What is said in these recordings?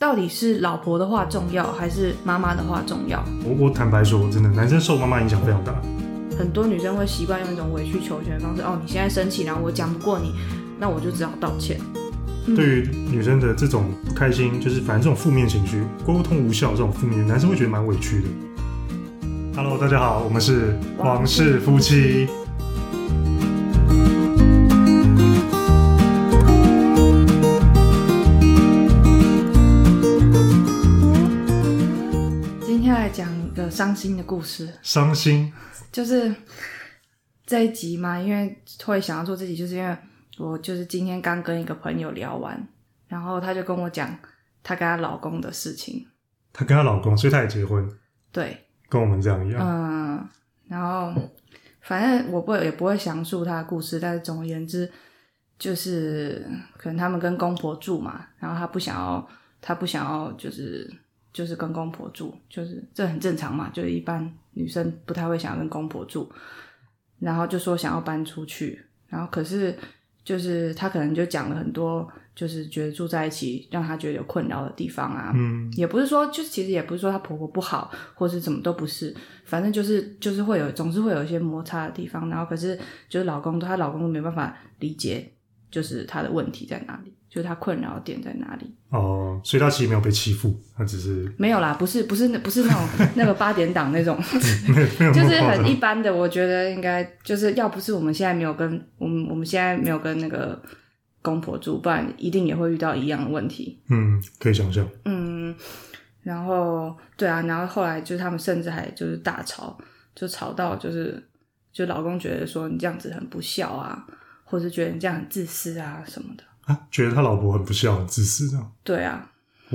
到底是老婆的话重要，还是妈妈的话重要？ 我坦白说，真的，男生受妈妈影响非常大。 很多女生会习惯用一种委曲求全的方式，你现在生气，然后我讲不过你，那我就只好道歉。 对于女生的这种不开心，就是反正这种负面情绪，沟通无效这种负面，男生会觉得蛮委屈的。Hello， 大家好，我们是王室夫妻。 今天来讲一个伤心的故事。 伤心？ 就是这一集嘛，因为会想要做这集，就是因为我就是今天刚跟一个朋友聊完，然后她就跟我讲她跟她老公的事情。 她跟她老公，所以她也结婚？ 对， 跟我们这样一样。 然后反正我也不会详述她的故事，但是总而言之，就是可能他们跟公婆住嘛，然后她不想要就是跟公婆住，就是这很正常嘛，就是一般女生不太会想要跟公婆住，然后就说想要搬出去，然后可是就是她可能就讲了很多，就是觉得住在一起让她觉得有困扰的地方啊，也不是说就其实也不是说她婆婆不好，或是怎么都不是，反正就是会有总是会有一些摩擦的地方，然后可是就是她老公都没办法理解，就是她的问题在哪里，就是她困扰的点在哪里。 所以她其实没有被欺负，她只是没有啦，不是那种那个8点档那种没有就是很一般的。我觉得应该就是要不是我们现在没有跟我们现在没有跟那个公婆住，不然一定也会遇到一样的问题。 可以想象。 然后对啊，然后后来就是他们甚至还就是大吵，就吵到就老公觉得说你这样子很不孝啊，或是觉得你这样很自私啊什么的。 觉得他老婆很不孝很自私这样。 对啊。 哇，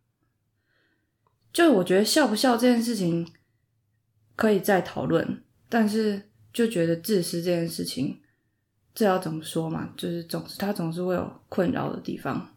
就我觉得孝不孝这件事情可以再讨论，但是就觉得自私这件事情，这要怎么说嘛，就是他总是会有困扰的地方。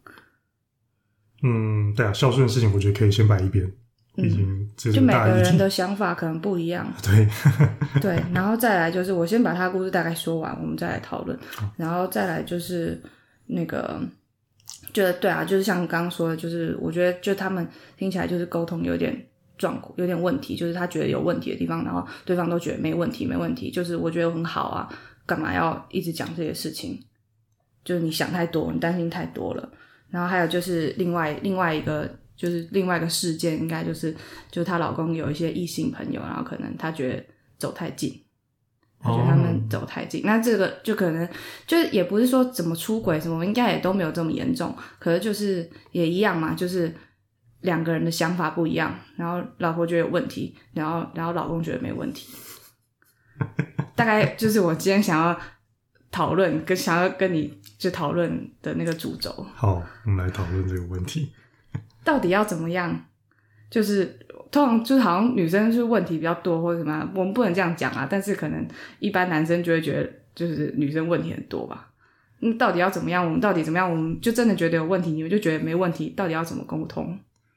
对啊，孝顺的事情我觉得可以先摆一边，毕竟这是就每大议题， 个人的想法可能不一样。 对对，然后再来就是我先把他的故事大概说完，我们再来讨论。然后再来就是那个就对啊，就是像刚刚说的，就是我觉得就他们听起来就是沟通有点问题，就是他觉得有问题的地方，然后对方都觉得没问题，就是我觉得很好啊，干嘛要一直讲这些事情，就是你想太多，你担心太多了。然后还有就是另外一个就是另外一个事件，应该就是她老公有一些异性朋友，然后可能他觉得走太近，他觉得他们走太近，那这个就可能就是也不是说怎么出轨什么，应该也都没有这么严重，可是就是也一样嘛，就是两个人的想法不一样，然后老婆觉得有问题，然后老公觉得没问题。大概就是我今天想要讨论想要跟你就讨论的那个主轴。 好，我们来讨论这个问题， 到底要怎么样，就是通常就是好像女生是问题比较多或者什么，我们不能这样讲啊，但是可能一般男生就会觉得就是女生问题很多吧。到底要怎么样，我们到底怎么样，我们就真的觉得有问题，你们就觉得没问题，到底要怎么沟通？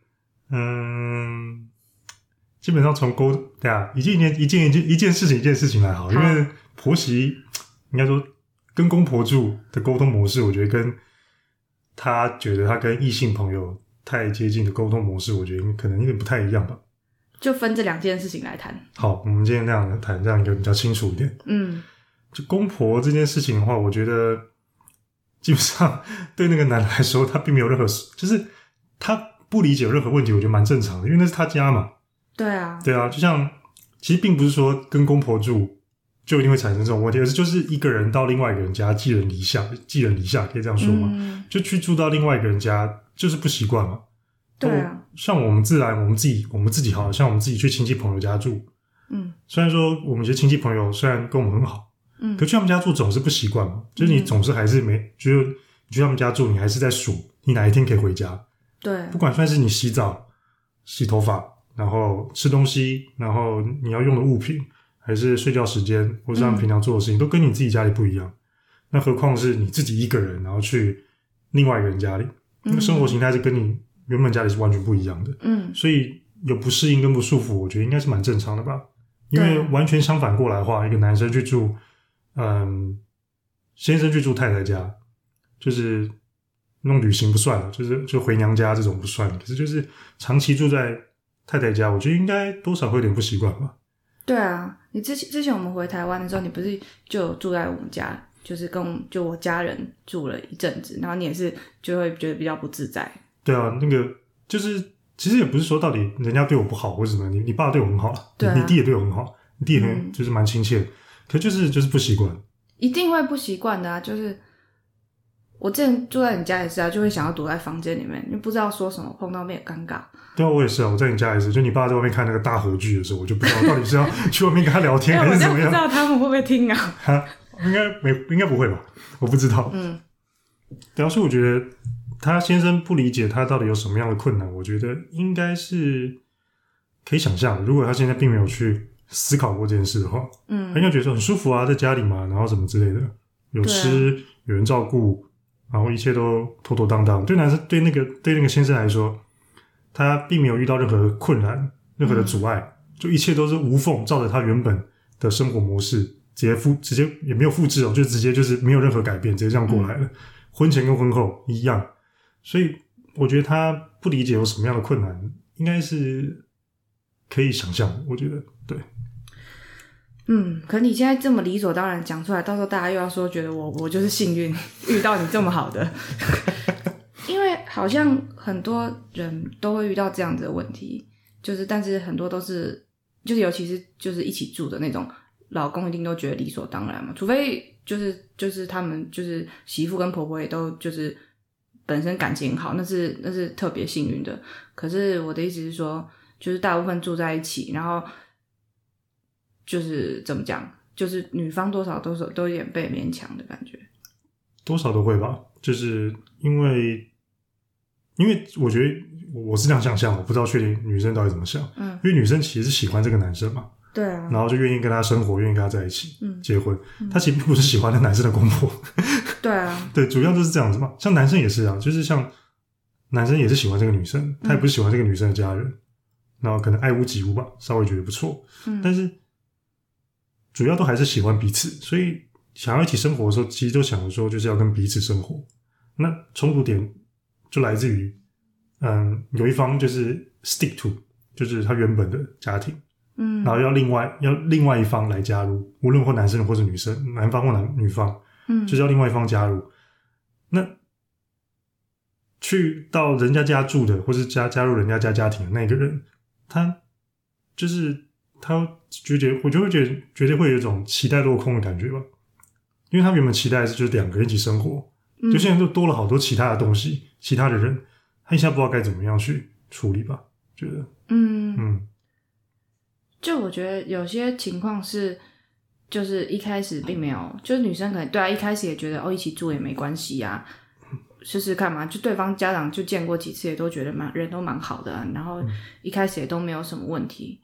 基本上从对啊，一件事情来好，因为婆媳应该说跟公婆住的沟通模式，我觉得跟他觉得他跟异性朋友太接近的沟通模式，我觉得可能有点不太一样吧。 就分这两件事情来谈。 好，我们今天那样谈，这样一个比较清楚一点。就公婆这件事情的话，我觉得基本上对那个男的来说，他并没有任何，就是他不理解有任何问题，我觉得蛮正常的，因为那是他家嘛。 对啊， 就像其实并不是说跟公婆住就一定会产生这种问题，而是就是一个人到另外一个人家寄人篱下可以这样说吗？就去住到另外一个人家就是不习惯嘛。 对啊， 像我们自己好像我们自己去亲戚朋友家住，虽然说我们这些亲戚朋友虽然跟我们很好，可去他们家住总是不习惯嘛，就是你总是还是就是你去他们家住，你还是在数你哪一天可以回家。 对， 不管算是你洗澡、洗头发，然后吃东西，然后你要用的物品，还是睡觉时间，或是他们平常做的事情，都跟你自己家里不一样。那何况是你自己一个人，然后去另外一个人家里，那个生活形态是跟你原本家里是完全不一样的。所以有不适应跟不舒服，我觉得应该是蛮正常的吧。因为完全相反过来的话，一个男生去住，先生去住太太家，就是那种旅行不算了，就回娘家这种不算，可是就是长期住在太太家，我觉得应该多少会有点不习惯吧。 对啊，你之前我们回台湾的时候，你不是就有住在我们家，就是就我家人住了一阵子，然后你也是就会觉得比较不自在。 对啊，那个就是其实也不是说到底人家对我不好或者什么，你爸对我很好， 对啊， 你弟也对我很好，你弟也就是蛮亲切的，可就是不习惯， 一定会不习惯的啊。就是我之前住在你家也是啊，就会想要躲在房间里面，你不知道说什么，碰到面尴尬。 对啊，我也是啊，我在你家也是，就你爸在外面看那个大河剧的时候，我就不知道到底是要去外面跟他聊天还是怎么样。 我就不知道他们会不会听啊？ 应该不会吧？我不知道。对啊，所以我觉得他先生不理解他到底有什么样的困难，我觉得应该是可以想象的。如果他现在并没有去思考过这件事的话，他应该觉得说很舒服啊，在家里嘛，然后什么之类的，有吃，有人照顾，然后一切都妥妥当当。对男生对那个先生来说，他并没有遇到任何的困难，任何的阻碍，就一切都是无缝照着他原本的生活模式直接也没有复制哦，就直接就是没有任何改变，直接这样过来了。婚前跟婚后一样，所以我觉得他不理解有什么样的困难，应该是可以想象的。我觉得对。 可你现在这么理所当然讲出来，到时候大家又要说觉得我就是幸运遇到你这么好的。因为好像很多人都会遇到这样子的问题，就是但是很多都是就是尤其是就是一起住的那种老公一定都觉得理所当然嘛，除非就是他们就是媳妇跟婆婆也都就是本身感情好，那是特别幸运的。可是我的意思是说，就是大部分住在一起，然后就是怎么讲，就是女方多少都有点被勉强的感觉， 多少都会吧。就是因为我觉得我是这样想象，我不知道确定女生到底怎么想。因为女生其实是喜欢这个男生嘛， 对啊， 然后就愿意跟他生活，愿意跟他在一起，结婚。他其实并不是喜欢那男生的公婆。 对啊， 对，主要就是这样子嘛。像男生也是啊，就是像男生也是喜欢这个女生，他也不是喜欢这个女生的家人，然后可能爱屋及乌吧，稍微觉得不错。但是主要都还是喜欢彼此，所以想要一起生活的时候，其实都想着说就是要跟彼此生活。那冲突点就来自于有一方就是 stick to 就是他原本的家庭，然后要另外一方来加入，无论或男生或者女生，男方或女方，就是要另外一方加入。那去到人家家住的，或是加入人家家庭的那个人，他就是他我就会觉得会有一种期待落空的感觉吧，因为他原本期待的是就是两个人一起生活，就现在就多了好多其他的东西，其他的人，他一下不知道该怎么样去处理吧，觉得就我觉得有些情况是就是一开始并没有，就是女生可能对啊一开始也觉得一起住也没关系啊，试试看嘛，就对方家长就见过几次也都觉得人都蛮好的啊，然后一开始也都没有什么问题。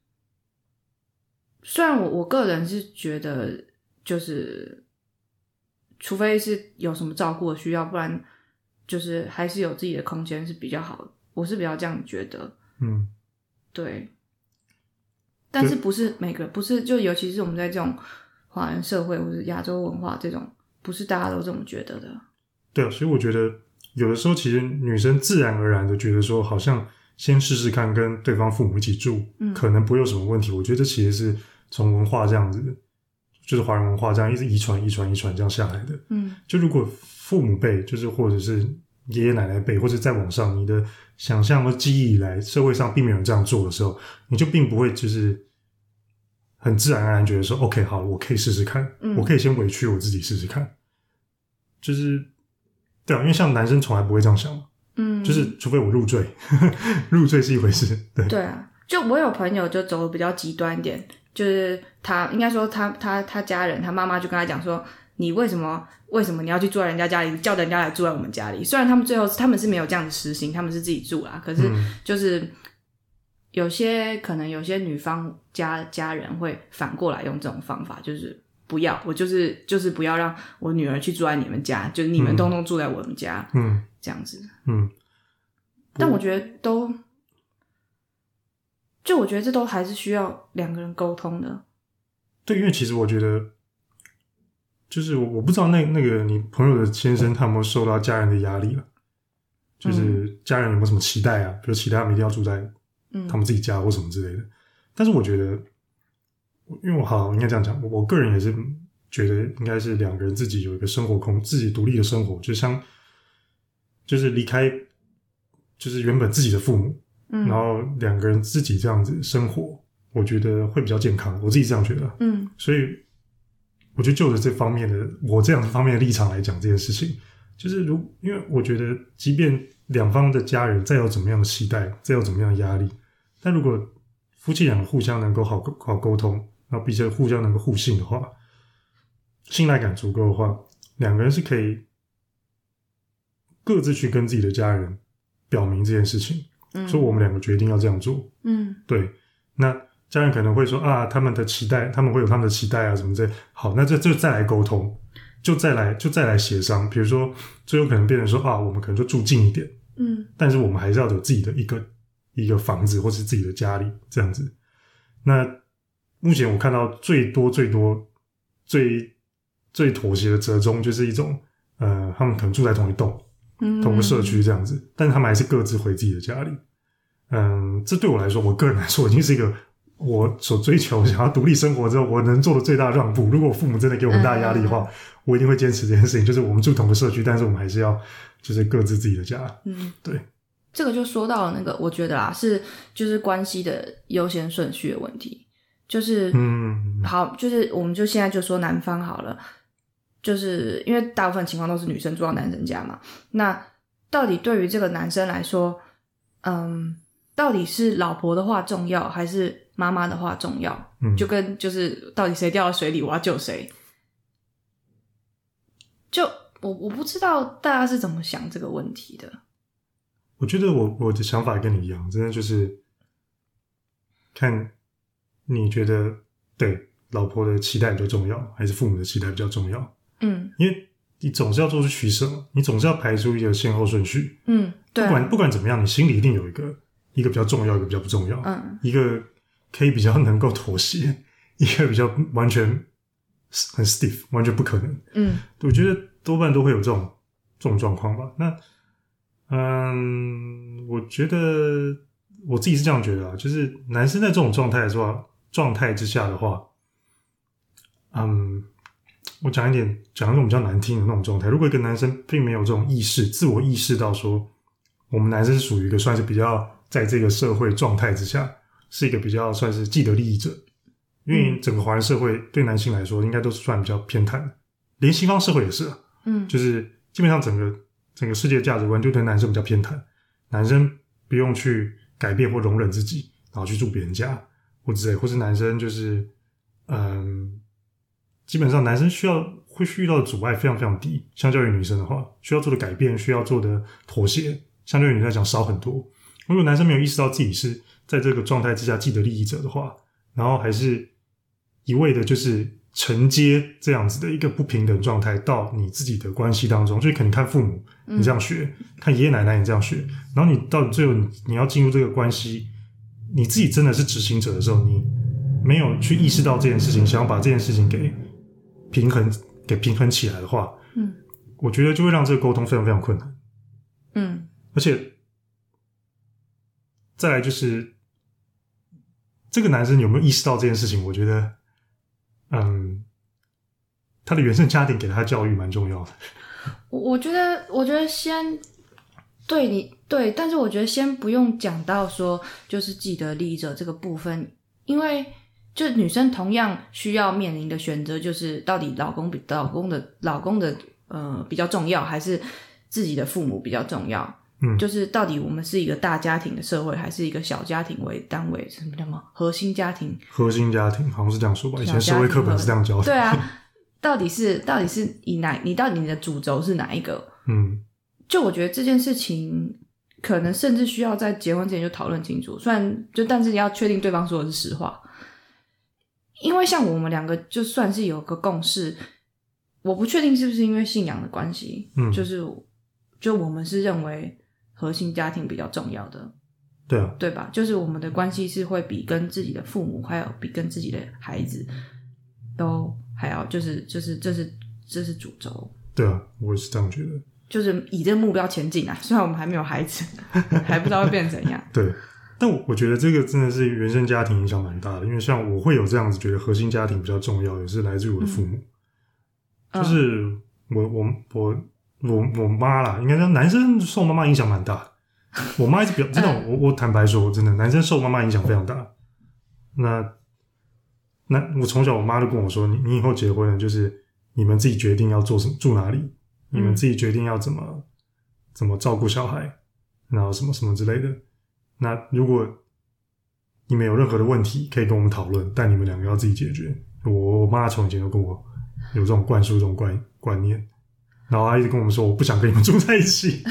虽然我个人是觉得就是除非是有什么照顾的需要，不然就是还是有自己的空间是比较好的，我是比较这样觉得。对，但是不是每个不是就尤其是我们在这种华人社会或者亚洲文化这种，不是大家都这么觉得的。 对啊，所以我觉得有的时候其实女生自然而然的觉得说好像先试试看跟对方父母一起住，可能不会有什么问题。我觉得这其实是从文化这样子，就是华人文化这样一直遗传这样下来的。就如果父母辈就是或者是爷爷奶奶辈，或者在网上你的想象和记忆以来社会上并没有人这样做的时候，你就并不会就是很自然而然觉得说 OK 好，我可以试试看，我可以先委屈我自己试试看，就是对啊，因为像男生从来不会这样想嘛，就是除非我入赘入赘是一回事。对啊，就我有朋友就走的比较极端一点，就是他应该说他家人，他妈妈就跟他讲说，你为什么你要去住在人家家里，叫人家来住在我们家里？虽然他们最后他们是没有这样的实行，他们是自己住啦，可是就是可能有些女方家人会反过来用这种方法，就是不要，我就是不要让我女儿去住在你们家，就是你们通通住在我们家，这样子。但我觉得我觉得这都还是需要两个人沟通的。 对，因为其实我觉得就是我不知道那个你朋友的先生他有没有受到家人的压力了。 就是家人有没有什么期待啊，比如期待他们一定要住在他们自己家或什么之类的。但是我觉得，因为我应该这样讲，我个人也是觉得应该是两个人自己有一个生活自己独立的生活，就是离开就是原本自己的父母，然后两个人自己这样子生活，我觉得会比较健康，我自己这样觉得。所以我觉得就着这方面的我这样方面的立场来讲这件事情，就是因为我觉得即便两方的家人再有怎么样的期待，再有怎么样的压力，但如果夫妻两个互相能够好沟通，然后并且互相能够互信的话，信赖感足够的话，两个人是可以各自去跟自己的家人表明这件事情，说我们两个决定要这样做。对，那家人可能会说啊，他们的期待，他们会有他们的期待啊什么之类。好，那这就再来沟通，就再来协商。比如说最后可能变成说啊，我们可能就住近一点，但是我们还是要有自己的一个房子或是自己的家里这样子。那目前我看到最妥协的折中就是一种他们可能住在同一栋同个社区这样子，但是他们还是各自回自己的家里。这对我来说，我个人来说已经是一个我所追求想要独立生活之后我能做的最大的让步。如果我父母真的给我很大的压力的话，我一定会坚持这件事情，就是我们住同个社区，但是我们还是要就是各自自己的家。对， 这个就说到了那个我觉得啦是就是关系的优先顺序的问题，就是好，就是我们就现在就说男方好了，就是因为大部分情况都是女生住到男生家嘛，那到底对于这个男生来说到底是老婆的话重要还是妈妈的话重要？就跟就是到底谁掉到水里我要救谁，就我不知道大家是怎么想这个问题的。 我觉得我的想法跟你一样，真的就是看你觉得对老婆的期待比较重要还是父母的期待比较重要。因为你总是要做出取舍，你总是要排出一个先后顺序。对啊，不管怎么样，你心里一定有一个比较重要，一个比较不重要，一个可以比较能够妥协，一个比较完全很 stiff， 完全不可能。我觉得多半都会有这种状况吧。那我觉得我自己是这样觉得啊，就是男生在这种状态之下的话，我讲一种比较难听的那种状态。如果一个男生并没有这种自我意识到说，我们男生是属于一个算是比较在这个社会状态之下，是一个比较算是既得利益者。因为整个华人社会对男性来说，应该都是算比较偏袒的，连西方社会也是啊。就是基本上整个世界价值观就对男生比较偏袒，男生不用去改变或容忍自己，然后去住别人家或之类，或是男生就是基本上男生会遇到的阻碍非常非常低，相较于女生的话，需要做的改变，需要做的妥协，相对于女生来讲少很多。如果男生没有意识到自己是在这个状态之下既得利益者的话，然后还是一味的就是承接这样子的一个不平等状态到你自己的关系当中，就可能看父母你这样学，看爷爷奶奶你这样学，然后你到最后你要进入这个关系，你自己真的是执行者的时候，你没有去意识到这件事情，想要把这件事情给平衡起来的话，我觉得就会让这个沟通非常非常困难。而且再来就是这个男生有没有意识到这件事情，我觉得他的原生家庭给他的教育蛮重要的。 我觉得先对，但是我觉得先不用讲到说就是既得利益者这个部分，因为就女生同样需要面临的选择，就是到底老公的比较重要，还是自己的父母比较重要？就是到底我们是一个大家庭的社会，还是一个小家庭为单位？什么叫核心家庭？核心家庭好像是这样说吧，以前社会课本是这样教的。 对啊，到底是你到底你的主轴是哪一个？就我觉得这件事情可能甚至需要在结婚之前就讨论清楚，但是要确定对方说的是实话。因为像我们两个就算是有个共识，我不确定是不是因为信仰的关系，就我们是认为核心家庭比较重要的， 对啊， 对吧？就是我们的关系是会比跟自己的父母，还有比跟自己的孩子都还要，就是这是主轴。 对啊，我也是这样觉得。 就是以这个目标前进啊。虽然我们还没有孩子，还不知道会变成怎样。 对，但我觉得这个真的是原生家庭影响蛮大的，因为像我会有这样子觉得核心家庭比较重要，也是来自于我的父母。就是我妈啦，应该说男生受妈妈影响蛮大的。我妈一直真的，我坦白说，真的男生受妈妈影响非常大。那我从小我妈就跟我说，你以后结婚了，就是你们自己决定要做什么，住哪里，你们自己决定要怎么照顾小孩，然后什么什么之类的。那如果你们有任何的问题，可以跟我们讨论，但你们两个要自己解决。我妈从以前就跟我有这种灌输这种观念，然后她一直跟我们说，我不想跟你们住在一起。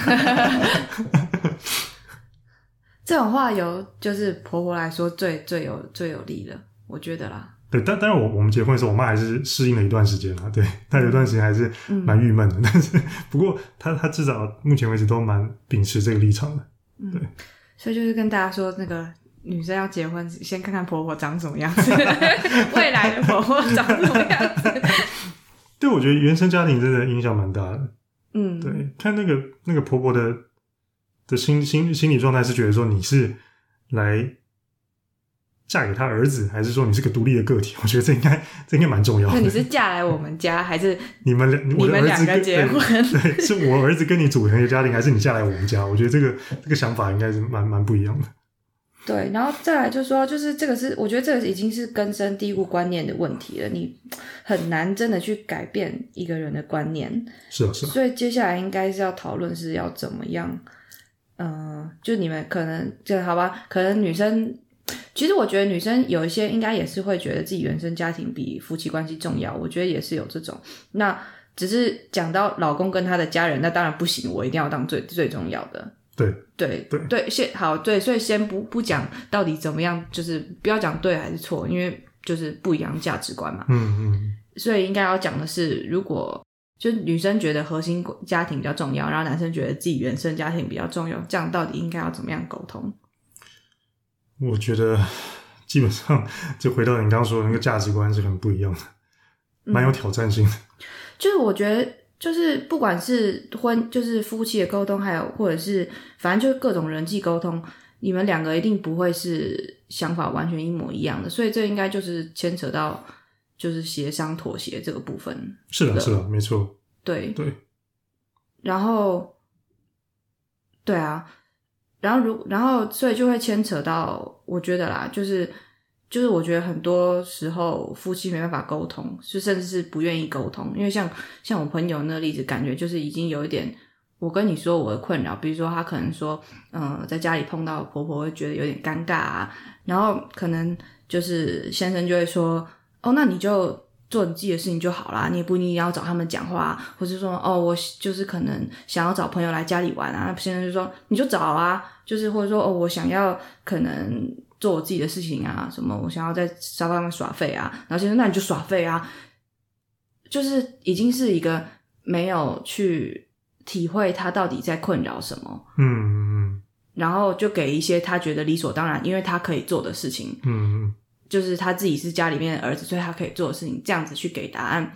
这种话就是婆婆来说最有利的，我觉得啦。 对，当然我们结婚的时候，我妈还是适应了一段时间啦。对，她有一段时间还是蛮郁闷的，但是不过她至少目前为止都蛮秉持这个立场的。对， 所以就是跟大家说，那个女生要结婚，先看看婆婆长什么样子，未来的婆婆长什么样子。 对，我觉得原生家庭真的影响蛮大的。对，看那个婆婆的心理状态是觉得说你是来嫁给他儿子，还是说你是个独立的个体？我觉得这应该蛮重要的。 那你是嫁来我们家，还是你们两个结婚？ 对，是我儿子跟你组成一个家庭，还是你嫁来我们家？我觉得这个想法应该是蛮不一样的。 对，然后再来就是说，就是这个是我觉得这个已经是根深蒂固观念的问题了，你很难真的去改变一个人的观念。 是啊。 所以接下来应该是要讨论是要怎么样，就你们可能就好吧，可能女生。其实我觉得女生有一些应该也是会觉得自己原生家庭比夫妻关系重要，我觉得也是有这种。那只是讲到老公跟他的家人，那当然不行，我一定要当最重要的。对，所以先不讲到底怎么样，就是不要讲对还是错，因为就是不一样的价值观嘛。所以应该要讲的是，如果就女生觉得核心家庭比较重要，然后男生觉得自己原生家庭比较重要，这样到底应该要怎么样沟通？ 我觉得基本上就回到你刚刚说的那个价值观是很不一样的，蛮有挑战性的。 就是我觉得就是不管是就是夫妻的沟通，还有或者是反正就是各种人际沟通，你们两个一定不会是想法完全一模一样的，所以这应该就是牵扯到就是协商妥协这个部分。 是的，没错。对， 然后对啊，然后所以就会牵扯到，我觉得啦，就是我觉得很多时候夫妻没办法沟通，甚至是不愿意沟通，因为像我朋友那个例子，感觉就是已经有一点，我跟你说我的困扰，比如说他可能说在家里碰到婆婆会觉得有点尴尬啊，然后可能就是先生就会说那你就做你自己的事情就好啦，你也不一定要找他们讲话或是说我就是可能想要找朋友来家里玩啊，先生就说你就找啊，就是或者说我想要可能做我自己的事情啊，什么我想要在沙发上耍废啊，然后先生那你就耍废啊，就是已经是一个没有去体会他到底在困扰什么，然后就给一些他觉得理所当然因为他可以做的事情，就是他自己是家里面的儿子，所以他可以做的事情，这样子去给答案。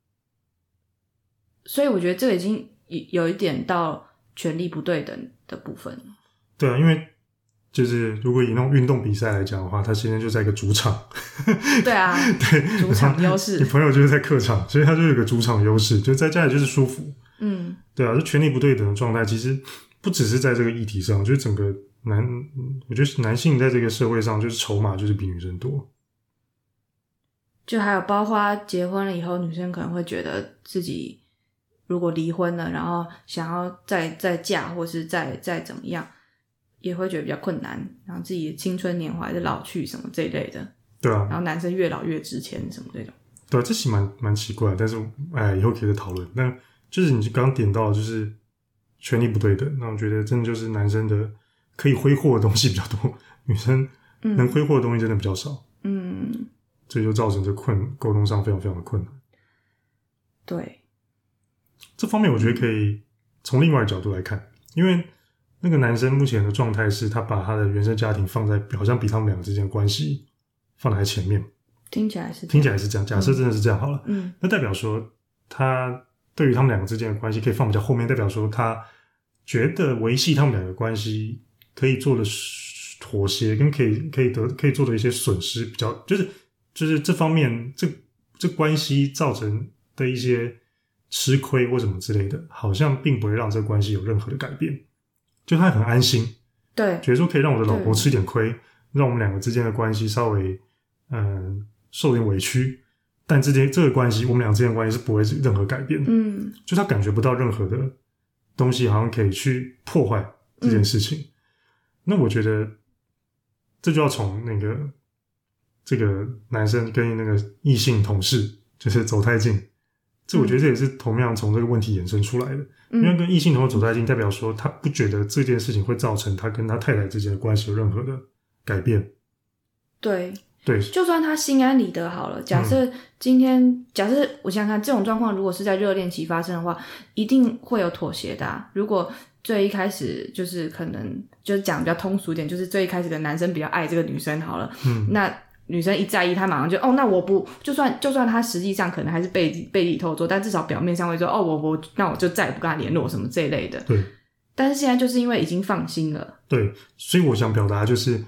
所以我觉得这个已经有一点到权力不对等的部分。 对啊，因为就是如果以那种运动比赛来讲的话，他现在就在一个主场。 对啊，对，主场优势。 你朋友就是在客场，所以他就有一个主场优势，就在家里就是舒服。对啊，就权力不对等的状态，其实不只是在这个议题上，就是整个我觉得男性在这个社会上就是筹码就是比女生多。 就还有包括结婚了以后，女生可能会觉得自己如果离婚了，然后想要再嫁或是再怎么样，也会觉得比较困难，然后自己的青春年华就老去什么这一类的。 对啊， 然后男生越老越值钱什么这种。 对啊，这其实蛮奇怪的，但是以后可以再讨论。但就是你刚刚点到的就是权力不对等，那我觉得真的就是男生的可以挥霍的东西比较多，女生能挥霍的东西真的比较少。这就造成这沟通上非常非常的困难。 对， 这方面我觉得可以从另外的角度来看，因为那个男生目前的状态是他把他的原生家庭放在好像比他们两个之间的关系放在前面， 听起来是这样。 假设真的是这样好了，那代表说他对于他们两个之间的关系可以放比较后面，代表说他觉得维系他们两个关系可以做的妥协跟可以做的一些损失比较，就是这方面这关系造成的一些吃亏或什么之类的，好像并不会让这个关系有任何的改变，就他很安心， 对， 觉得说可以让我的老婆吃点亏，让我们两个之间的关系稍微受点委屈，但这个关系我们俩之间的关系是不会任何改变的，就他感觉不到任何的东西好像可以去破坏这件事情，那我觉得这就要从这个男生跟那个异性同事就是走太近，这我觉得这也是同样从这个问题衍生出来的，因为跟异性同事走太近代表说他不觉得这件事情会造成他跟他太太之间的关系有任何的改变， 对， 对， 就算他心安理得好了，假设假设我想想看，这种状况如果是在热恋期发生的话，一定会有妥协的啊。如果最一开始就是可能就是讲比较通俗一点，就是最一开始的男生比较爱这个女生好了，那女生一在意，他马上就那我不就算他实际上可能还是背里偷做，但至少表面上会说那我就再也不跟他联络什么这一类的。 对， 但是现在就是因为已经放心了， 对，所以我想表达就是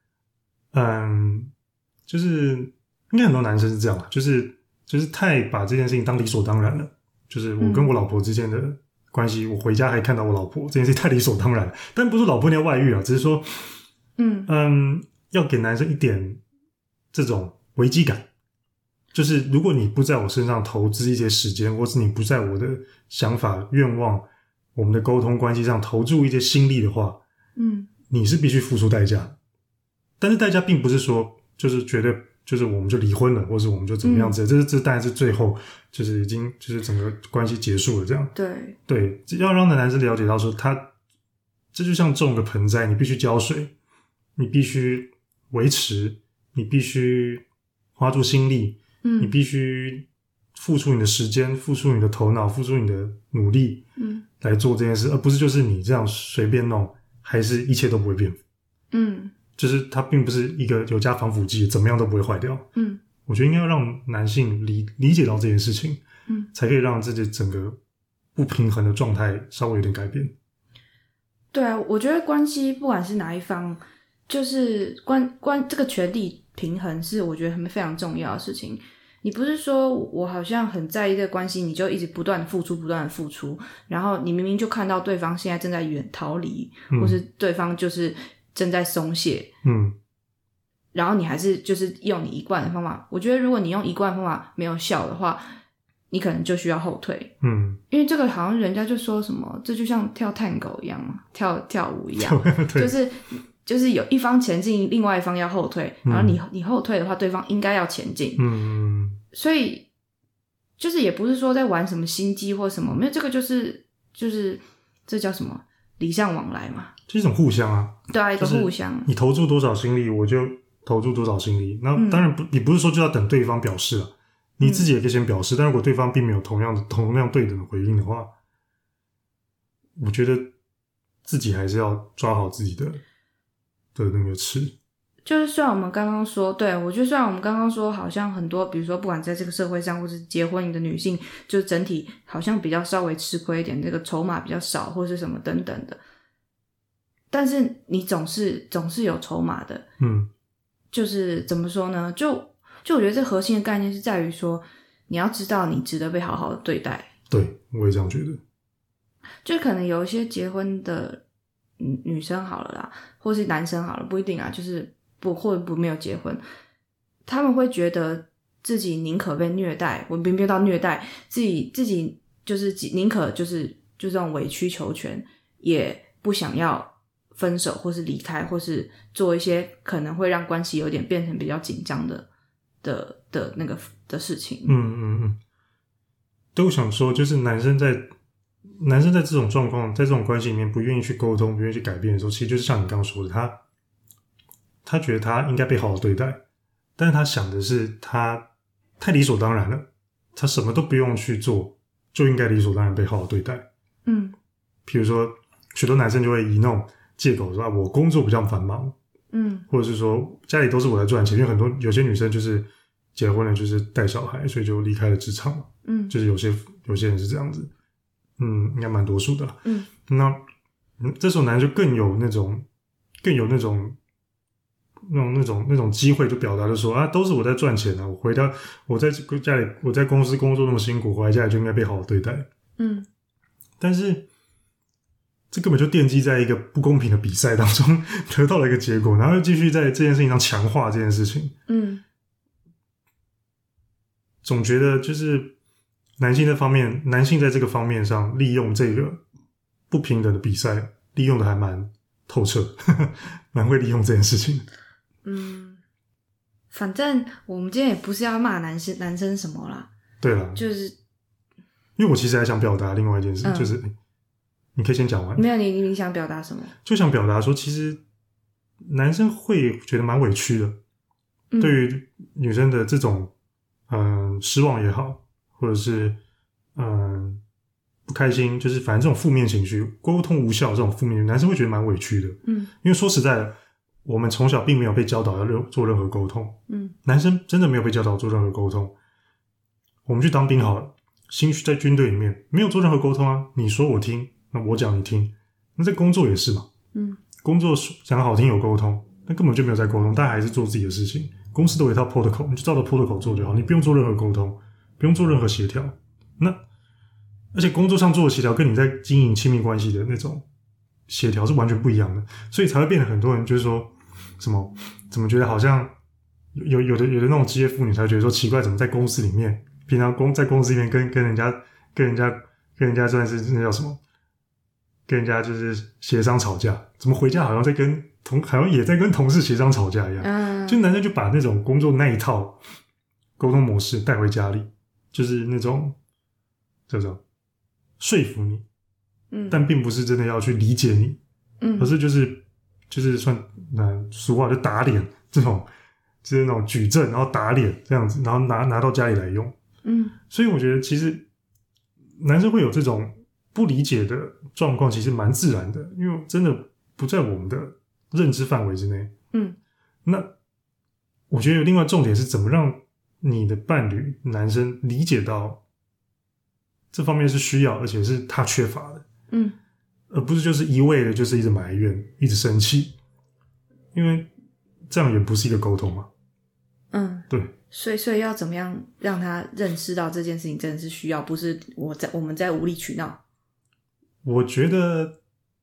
就是应该很多男生是这样，就是太把这件事情当理所当然了，就是我跟我老婆之间的关系，我回家还看到我老婆，这件事太理所当然了，但不是老婆你要外遇啊，只是说要给男生一点这种危机感，就是如果你不在我身上投资一些时间，或是你不在我的想法愿望我们的沟通关系上投注一些心力的话，你是必须付出代价，但是代价并不是说就是觉得就是我们就离婚了，或是我们就怎么样子，这当然是最后就是已经就是整个关系结束了这样，对，要让男生了解到说这就像种个盆栽，你必须浇水，你必须维持，你必须花出心力，你必须付出你的时间，付出你的头脑，付出你的努力，来做这件事，而不是就是你这样随便弄，还是一切都不会变，就是它并不是一个有加防腐剂，怎么样都不会坏掉，我觉得应该要让男性理解到这件事情，才可以让自己整个不平衡的状态稍微有点改变。 对啊，我觉得关系不管是哪一方，就是这个权力平衡是我觉得非常重要的事情。你不是说我好像很在意这个关系，你就一直不断的付出，然后你明明就看到对方现在正在逃离，或是对方就是正在松懈，然后你还是就是用你一贯的方法。我觉得如果你用一贯的方法没有效的话，你可能就需要后退，因为这个好像人家就说什么，这就像跳探戈一样嘛，跳舞一样，就是有一方前进，另外一方要后退，然后你后退的话，对方应该要前进，所以就是也不是说在玩什么心机或什么，没有，这个就是这叫什么礼尚往来嘛， 是一种互相啊， 对啊，一个互相， 你投注多少心力，我就投注多少心力。那当然你不是说就要等对方表示啊，你自己也可以先表示，但如果对方并没有同样对等的回应的话，我觉得自己还是要抓好自己的那个尺。 就是虽然我们刚刚说，对，我觉得虽然我们刚刚说好像很多比如说不管在这个社会上或是结婚的女性，就整体好像比较稍微吃亏一点，这个筹码比较少或是什么等等的，但是你总是有筹码的，就是怎么说呢，就我觉得这核心的概念是在于说你要知道你值得被好好的对待。 对，我也这样觉得。 就可能有一些结婚的女生好了啦，或是男生好了，不一定啊，就是或者没有结婚，他们会觉得自己宁可被虐待，我并没有到虐待，自己就是宁可就是这种委曲求全，也不想要分手或是离开，或是做一些可能会让关系有点变成比较紧张的那个的事情。 都想说就是男生在这种状况，在这种关系里面不愿意去沟通，不愿意去改变的时候，其实就是像你刚刚说的，他觉得他应该被好好对待，但是他想的是他太理所当然了，他什么都不用去做就应该理所当然被好好对待。比如说许多男生就会以那种借口说我工作比较繁忙，或者是说家里都是我在赚钱，因为有些女生就是结婚了就是带小孩，所以就离开了职场嘛。就是有些人是这样子，应该蛮多数的啦。那这时候男人就更有那种机会，就表达的说啊，都是我在赚钱啊，我在家里，我在公司工作那么辛苦，回来家里就应该被好好对待。但是这根本就奠基在一个不公平的比赛当中得到了一个结果，然后又继续在这件事情上强化这件事情。总觉得就是男性在这个方面上利用这个不平等的比赛，利用的还蛮透彻，蛮会利用这件事情。 反正我们今天也不是要骂男生什么啦。 对啦， 就是因为我其实还想表达另外一件事，就是你可以先讲完。 没有，你想表达什么？ 就想表达说，其实男生会觉得蛮委屈的，对于女生的这种失望也好，或者是不开心，就是反正这种负面情绪，沟通无效这种负面情绪，男生会觉得蛮委屈的。因为说实在的，我们从小并没有被教导要做任何沟通。男生真的没有被教导做任何沟通。我们去当兵好了，在军队里面没有做任何沟通啊，你说我听，那我讲你听。那在工作也是嘛。工作讲好听有沟通，那根本就没有在沟通，大家还是做自己的事情。公司都有一套 protocol， 你就照着 protocol 做就好，你不用做任何沟通，不用做任何协调。而且工作上做的协调跟你在经营亲密关系的那种协调是完全不一样的，所以才会变得很多人就是说怎么觉得好像有的那种职业妇女才会觉得说奇怪，怎么在公司里面平常在公司里面跟人家算是那叫什么，跟人家就是协商吵架，怎么回家好像也在跟同事协商吵架一样。就男生就把那种工作那一套沟通模式带回家里，就是那种叫做说服你，但并不是真的要去理解你，而是就是算俗话就打脸这种，就是那种举证然后打脸这样子，然后拿到家里来用。所以我觉得其实男生会有这种不理解的状况，其实蛮自然的，因为真的不在我们的认知范围之内。那我觉得有另外重点是怎么让你的伴侣男生理解到这方面是需要，而且是他缺乏的，而不是就是一味的就是一直埋怨一直生气，因为这样也不是一个沟通嘛。对， 所以要怎么样让他认识到这件事情真的是需要，不是我们在无理取闹。 我觉得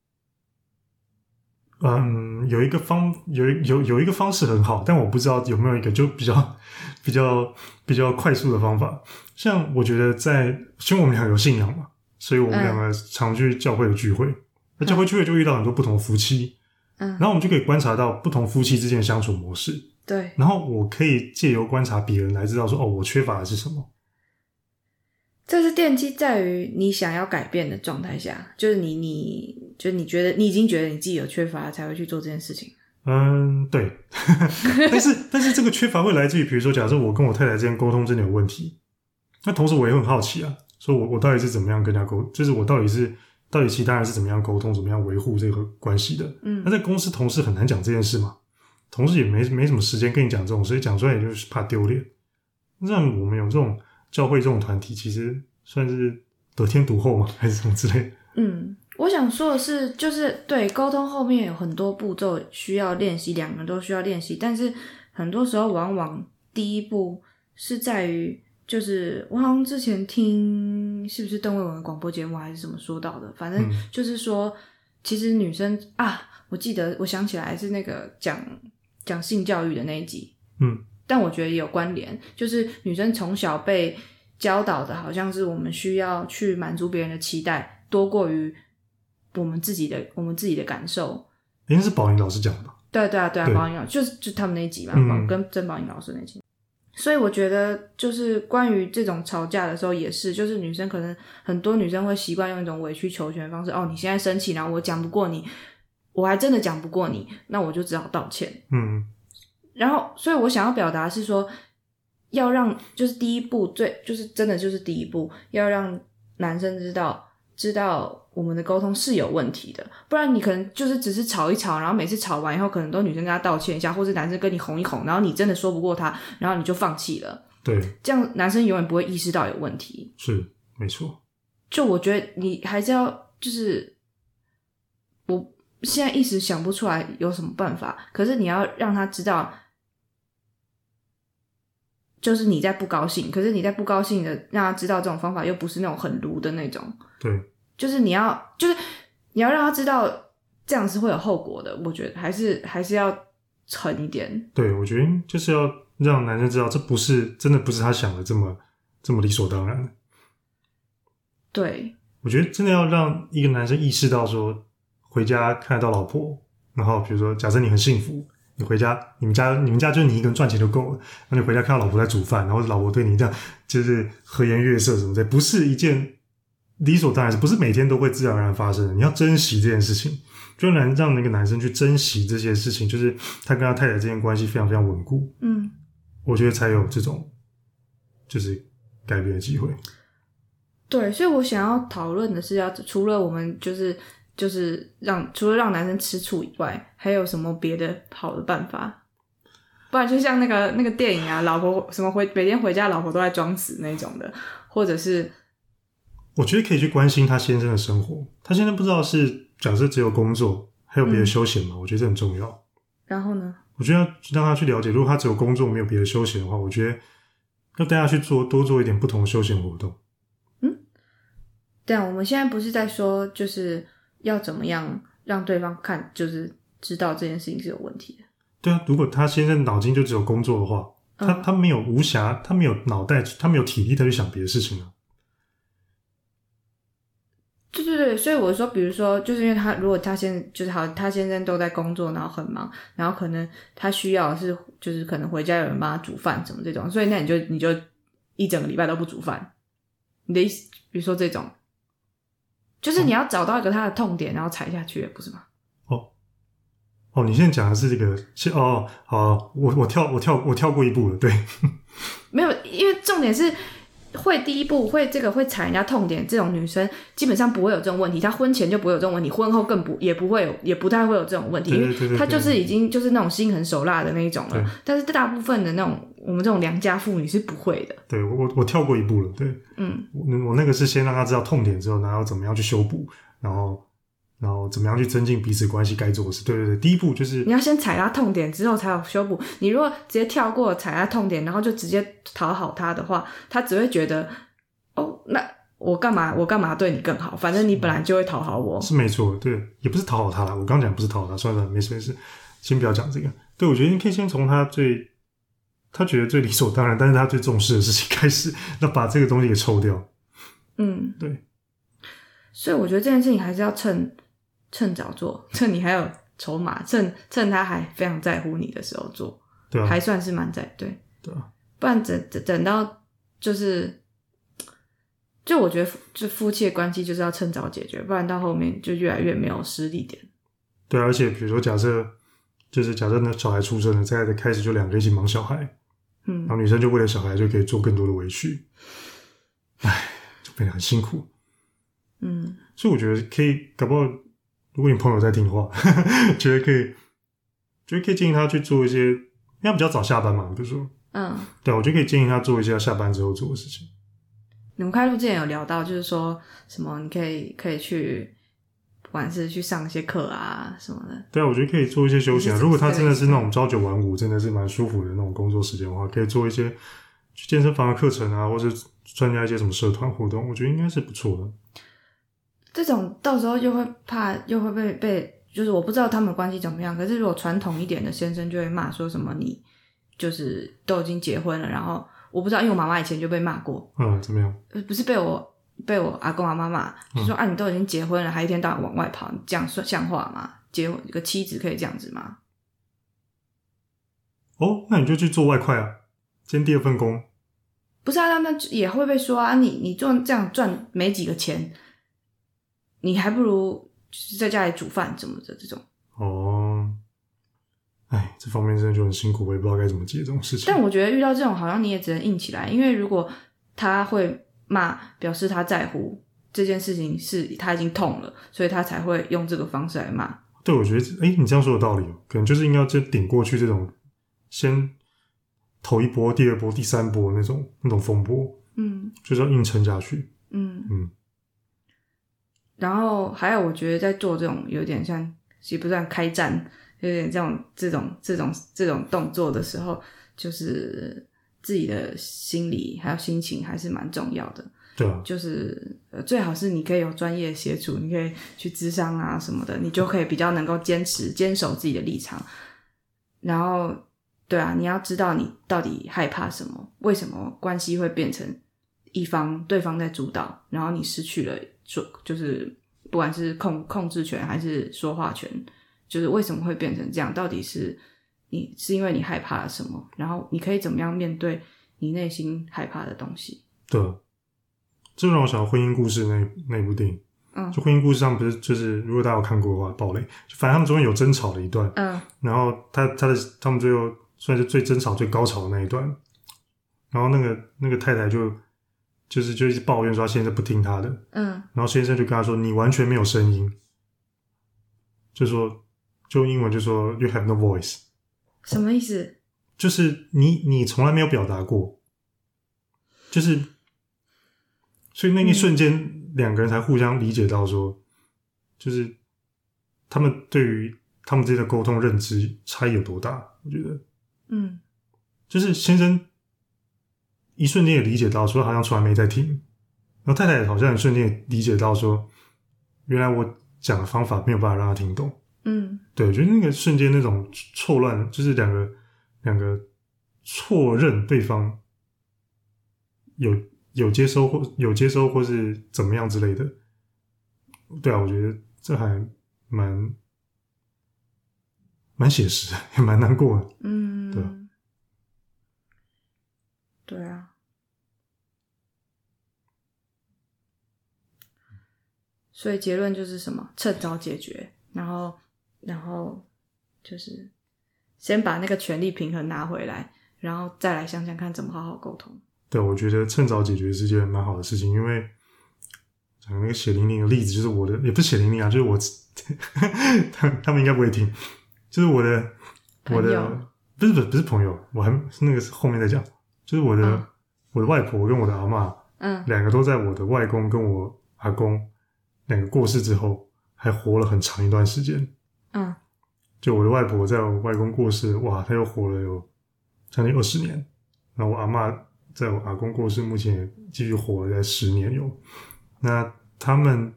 有一个方式很好，但我不知道有没有一个就比较快速的方法。像我觉得因为我们两个有信仰嘛，所以我们两个常去教会的聚会，那教会聚会就遇到很多不同夫妻，然后我们就可以观察到不同夫妻之间的相处模式。 对， 然后我可以借由观察别人来知道说，我缺乏的是什么。 这是奠基在于你想要改变的状态下，就是你觉得你已经觉得你自己有缺乏才会去做这件事情。 对。但是这个缺乏会来自于，比如说假设我跟我太太之间沟通真的有问题，那同时我也很好奇啊，说我到底是怎么样跟人家沟，就是我到底其他人是怎么样沟通，怎么样维护这个关系的。那在公司同事很难讲这件事嘛，同事也没什么时间跟你讲这种事，讲出来也就是怕丢脸。让我们有这种教会这种团体，其实算是得天独厚嘛，还是什么之类的。 我想说的是，就是对沟通后面有很多步骤需要练习，两个人都需要练习，但是很多时候往往第一步是在于，就是我好像之前听是不是邓惠文的广播节目还是什么说到的，反正就是说，其实女生我想起来是那个讲性教育的那一集，但我觉得也有关联，就是女生从小被教导的好像是我们需要去满足别人的期待，多过于我们自己的感受。 那是宝莹老师讲的吧？ 对啊，宝莹老师就他们那一集嘛，跟曾宝莹老师那一集。所以我觉得就是关于这种吵架的时候也是，就是女生可能很多女生会习惯用一种委曲求全的方式，你现在生气，然后我讲不过你，我还真的讲不过你，那我就只好道歉。然后所以我想要表达是说，要让就是第一步就是真的就是第一步，要让男生知道知道我们的沟通是有问题的，不然你可能就是只是吵一吵，然后每次吵完以后可能都女生跟他道歉一下，或是男生跟你哄一哄，然后你真的说不过他，然后你就放弃了。 对， 这样男生永远不会意识到有问题。 是没错。 就我觉得你还是要，就是我现在一时想不出来有什么办法，可是你要让他知道，就是你在不高兴，可是你在不高兴的让他知道这种方法又不是那种很鲁的那种。 对， 就是你要让他知道这样是会有后果的，我觉得还是要狠一点。 对，我觉得就是要让男生知道，这不是真的不是他想的这么理所当然的。 对， 我觉得真的要让一个男生意识到说，回家看得到老婆，然后比如说假设你很幸福，你回家你们家就是你一个人赚钱就够了，那你回家看到老婆在煮饭，然后老婆对你这样就是和颜悦色什么的，不是一件理所当然，不是每天都会自然而然发生的。你要珍惜这件事情，就让那个男生去珍惜这些事情，就是他跟他太太之间关系非常非常稳固。我觉得才有这种就是改变的机会。 对，所以我想要讨论的是除了我们就是除了让男生吃醋以外，还有什么别的好的办法？不然就像那个电影啊，老婆什么每天回家老婆都在装死那种的，或者是我觉得可以去关心他先生的生活。他先生不知道是假设只有工作还有别的休闲吗？我觉得这很重要。 然后呢， 我觉得要让他去了解，如果他只有工作没有别的休闲的话，我觉得要带他去多做一点不同的休闲活动。 对啊，我们现在不是在说就是要怎么样让对方就是知道这件事情是有问题的。 对啊，如果他先生脑筋就只有工作的话，他没有无暇，他没有脑袋，他没有体力再去想别的事情啊。 对，所以我说比如说就是因为如果他先生都在工作，然后很忙，然后可能他需要的是就是可能回家有人帮他煮饭什么这种，所以那你就一整个礼拜都不煮饭。你的意思比如说这种就是你要找到一个他的痛点，然后踩下去，不是吗？ 你现在讲的是这个好，我跳过一步了，对。 没有，因为重点是会第一步会踩人家痛点，这种女生基本上不会有这种问题，她婚前就不会有这种问题，婚后也不太会有这种问题，因为她就是已经就是那种心狠手辣的那一种了。但是大部分的那种我们这种良家妇女是不会的。 对，我跳过一步了，对。我那个是先让她知道痛点之后，然后怎么样去修补，然后怎么样去增进彼此关系该做的事。对，第一步就是你要先踩他痛点之后才有修补。你如果直接跳过踩他痛点，然后就直接讨好他的话，他只会觉得那我干嘛对你更好，反正你本来就会讨好我。 是没错，对，也不是讨好他啦，我刚讲不是讨好他，算了，没事，先不要讲这个。对，我觉得你可以先从他觉得最理所当然但是他最重视的事情开始，那把这个东西给抽掉。对。 所以我觉得这件事情还是要趁早做，趁你还有筹码，趁他还非常在乎你的时候做。 对啊， 还算是蛮对啊， 不然等到就我觉得就夫妻的关系就是要趁早解决，不然到后面就越来越没有施力点。 对啊，而且比如说假设那小孩出生了，再开始就两个一起忙小孩，然后女生就为了小孩就可以做更多的委屈，就变得很辛苦。所以我觉得可以，搞不好如果你朋友在听的话，觉得可以建议他去做一些，因为他比较早下班嘛，比如说，对，我就可以建议他做一些下班之后做的事情。 你们开录之前有聊到，就是说什么你可以去，不管是去上一些课啊什么的。 对啊，我觉得可以做一些休闲啊。如果他真的是那种朝九晚五，真的是蛮舒服的那种工作时间的话，可以做一些去健身房的课程啊，或者参加一些什么社团活动，我觉得应该是不错的。 这种到时候又会怕，又会被，就是我不知道他们关系怎么样。可是如果传统一点的先生就会骂说什么你就是都已经结婚了，然后我不知道，因为我妈妈以前就被骂过。 怎么样？ 不是被我阿公阿妈骂，就说你都已经结婚了，还一天到晚往外跑，你这样像话吗？结婚一个妻子可以这样子吗？ 那你就去做外快啊，兼第二份工。 不是啊，那也会被说啊，你做这样赚没几个钱。你还不如就是在家里煮饭怎么的这种。 这方面真的就很辛苦，我也不知道该怎么解这种事情。 但我觉得遇到这种好像你也只能硬起来，因为如果他会骂表示他在乎， 这件事情是他已经痛了，所以他才会用这个方式来骂。 对，我觉得你这样说有道理哦，可能就是应该就顶过去这种先头一波、第二波、第三波那种风波，就是要硬撑下去。 然后还有我觉得在做这种有点像也不算开战，有点这种动作的时候，就是自己的心理还有心情还是蛮重要的。 对啊， 就是最好是你可以有专业协助，你可以去咨商啊什么的，你就可以比较能够坚守自己的立场。然后对啊，你要知道你到底害怕什么，为什么关系会变成对方在主导，然后你失去了就是不管是控制权还是说话权，就是为什么会变成这样，到底是因为你害怕了什么，然后你可以怎么样面对你内心害怕的东西。 对，这让我想到婚姻故事那部电影。就婚姻故事上不是就是如果大家有看过的话爆雷，就反正他们中间有争吵的一段，然后他们最后算是最争吵最高潮的那一段，然后那个太太就一直抱怨说他先生不听他的，然后先生就跟他说你完全没有声音，就英文就说 you have no voice。 什么意思？ 就是你从来没有表达过，就是所以那一瞬间两个人才互相理解到说，就是他们对于他们之间的沟通认知差异有多大。我觉得就是先生一瞬间也理解到说好像从来没在听，然后太太好像一瞬间也理解到说原来我讲的方法没有办法让他听懂。对，我觉得那个瞬间那种错乱，就是两个错认对方有接收或是怎么样之类的。对啊，我觉得这还蛮写实的，也蛮难过的。对啊， 对啊。所以结论就是什么？趁早解决，然后就是先把那个权力平衡拿回来，然后再来想想看怎么好好沟通。 对，我觉得趁早解决是件蛮好的事情，因为讲那个血淋淋的例子，就是我的也不是血淋淋啊，就是我他们应该不会听，就是我的不是朋友，我还那个是后面再讲，就是我的外婆跟我的阿嬷，两个都在我的外公跟我阿公两个过世之后还活了很长一段时间。就我的外婆在我外公过世，哇，她又活了有将近20年，然后我阿嬷在我阿公过世目前也继续活了在10年有。那他们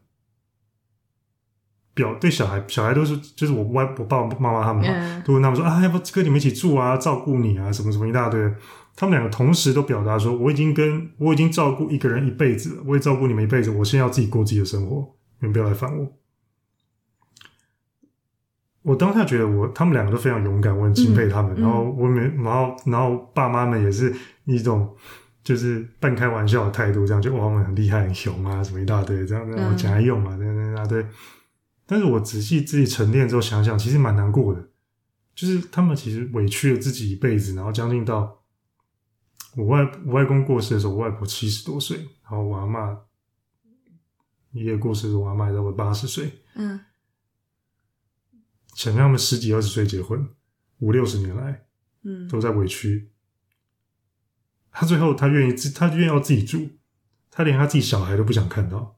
对小孩都是就是我爸爸妈妈他们都问他们说要不跟你们一起住啊，照顾你啊，什么什么一大堆。他们两个同时都表达说我已经照顾一个人一辈子了，我也照顾你们一辈子，我现在要自己过自己的生活，你们不要来烦我。我当下觉得他们两个都非常勇敢，我很敬佩他们。然后爸妈们也是一种就是半开玩笑的态度，这样就他们很厉害很凶啊，什么一大堆这样我讲来用啊，一大堆。但是我仔细自己沉淀之后想想，其实蛮难过的，就是他们其实委屈了自己一辈子，然后将近到我外公过世的时候，我外婆70多岁，然后我阿嬷爷爷过世的时候，我阿嬷也在我80岁。想让他们10几20岁结婚，5、60年来都在委屈。他最后他愿意要自己住，他连他自己小孩都不想看到。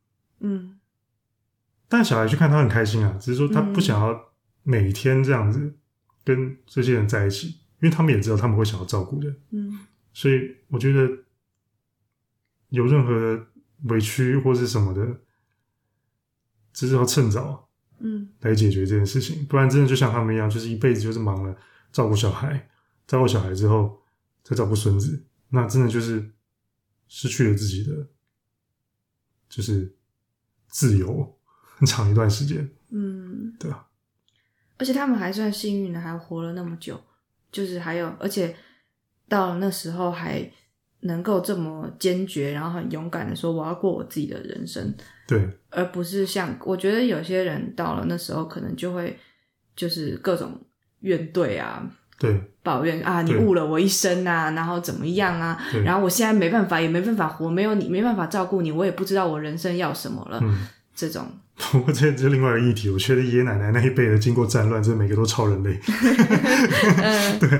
但小孩去看他很开心啊，只是说他不想要每天这样子跟这些人在一起，因为他们也知道他们会想要照顾的。所以我觉得有任何的委屈或是什么的，只是要趁早来解决这件事情，不然真的就像他们一样，就是一辈子就是忙了照顾小孩，照顾小孩之后再照顾孙子，那真的就是失去了自己的就是自由很长一段时间。对啊。 而且他们还算幸运的，还活了那么久，就是而且到了那时候还能够这么坚决，然后很勇敢的说我要过我自己的人生。 对， 而不是像我觉得有些人到了那时候可能就会就是各种怨怼啊， 对抱怨啊，你对误了我一生啊，然后怎么样啊， 对然后我现在没办法，也没办法活，没有你没办法照顾你，我也不知道我人生要什么了。这种。 不过这是另外一个议题，我觉得爷爷奶奶那一辈的经过战乱，这每个都超人类。对，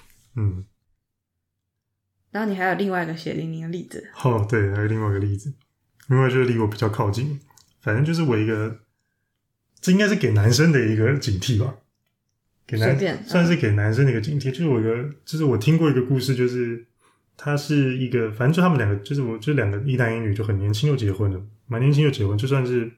然后你还有另外一个血淋淋的例子。 哦，对，还有另外一个例子，另外就是离我比较靠近，反正就是我一个，这应该是给男生的一个警惕吧， 随便算是给男生的一个警惕。就是就是我听过一个故事，就是他是一个，反正就他们两个，就是两个一男一女，就很年轻就结婚了，蛮年轻就结婚，就算是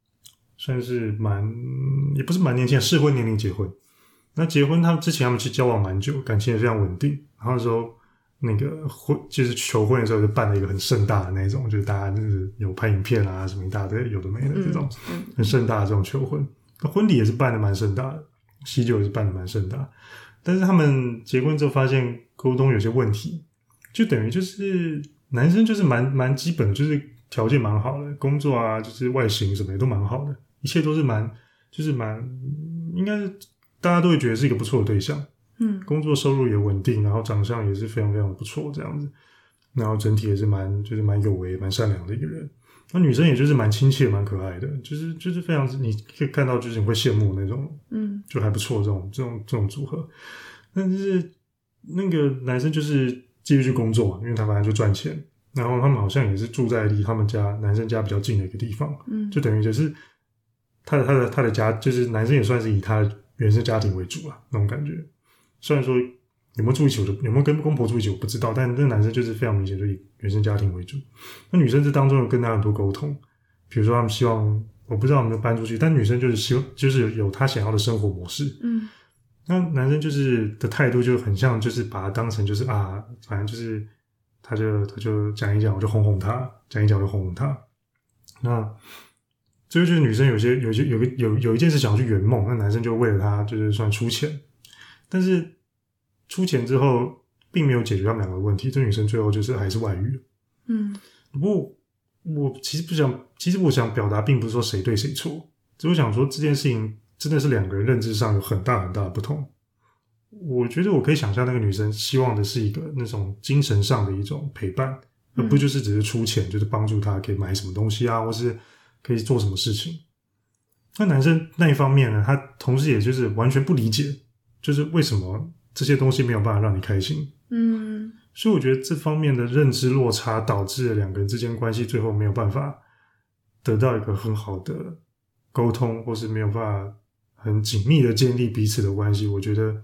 也不是蛮年轻的，适婚年龄结婚。那结婚他们之前他们其实交往蛮久，感情也非常稳定，然后那时候那个就是求婚的时候就办了一个很盛大的那种，就是大家就是有拍影片啊什么一大堆有的没的这种很盛大的这种求婚。那婚礼也是办的蛮盛大的，喜酒也是办的蛮盛大，但是他们结婚之后发现沟通有些问题，就等于就是男生就是蛮基本的，就是条件蛮好的，工作啊就是外形什么也都蛮好的，一切都是应该是大家都会觉得是一个不错的对象。工作收入也稳定，然后长相也是非常非常不错这样子，然后整体也是蛮有为蛮善良的一个人。那女生也就是蛮亲切蛮可爱的，就是非常你可以看到就是你会羡慕那种就还不错这种组合。但是那个男生就是继续去工作，因为他反正就赚钱，然后他们好像也是住在离他们家男生家比较近的一个地方，就等于就是他的家，就是男生也算是以他的原生家庭为主啊，那种感觉。虽然说有没有住一起，有没有跟公婆住一起我不知道，但那个男生就是非常明显就以原生家庭为主。那女生这当中有跟他很多沟通，比如说他们希望，我不知道有没有搬出去，但女生就是希望就是有她想要的生活模式。那男生就是的态度就很像，就是把他当成就是啊，反正就是他就讲一讲我就哄哄他，讲一讲我就哄哄他。那这就是女生有一件事想要去圆梦，那男生就为了他就是算出钱，但是出钱之后并没有解决他们两个的问题，这女生最后就是还是外遇了。不过我其实我想表达并不是说谁对谁错，只是我想说这件事情真的是两个人认知上有很大很大的不同。我觉得我可以想象那个女生希望的是一个那种精神上的一种陪伴，而不就是只是出钱，就是帮助她可以买什么东西啊，或是可以做什么事情。那男生那一方面呢，他同时也就是完全不理解，就是为什么这些东西没有办法让你开心。所以我觉得这方面的认知落差导致了两个人之间关系最后没有办法得到一个很好的沟通，或是没有办法很紧密的建立彼此的关系。我觉得